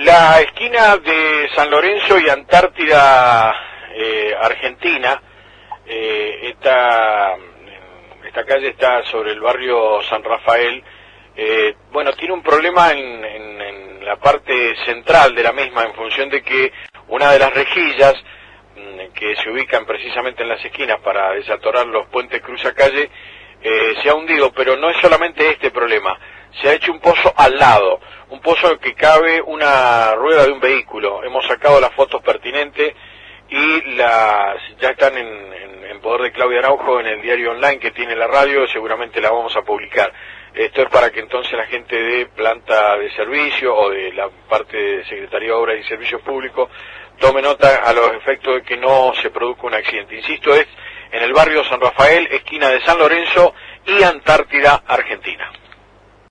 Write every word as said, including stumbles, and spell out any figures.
La esquina de San Lorenzo y Antártida, eh, Argentina, eh, esta, esta calle está sobre el barrio San Rafael. Eh, bueno, tiene un problema en, en, en la parte central de la misma, en función de que una de las rejillas mmm, que se ubican precisamente en las esquinas para desatorar los puentes cruzacalle eh, se ha hundido, pero no es solamente este problema. Se ha hecho un pozo al lado, un pozo que cabe una rueda de un vehículo. Hemos sacado las fotos pertinentes y las ya están en, en, en poder de Claudia Araujo en el diario online que tiene la radio, seguramente la vamos a publicar. Esto es para que entonces la gente de planta de servicio o de la parte de Secretaría de Obras y Servicios Públicos tome nota a los efectos de que no se produzca un accidente. Insisto, es en el barrio San Rafael, esquina de San Lorenzo y Antártida, Argentina.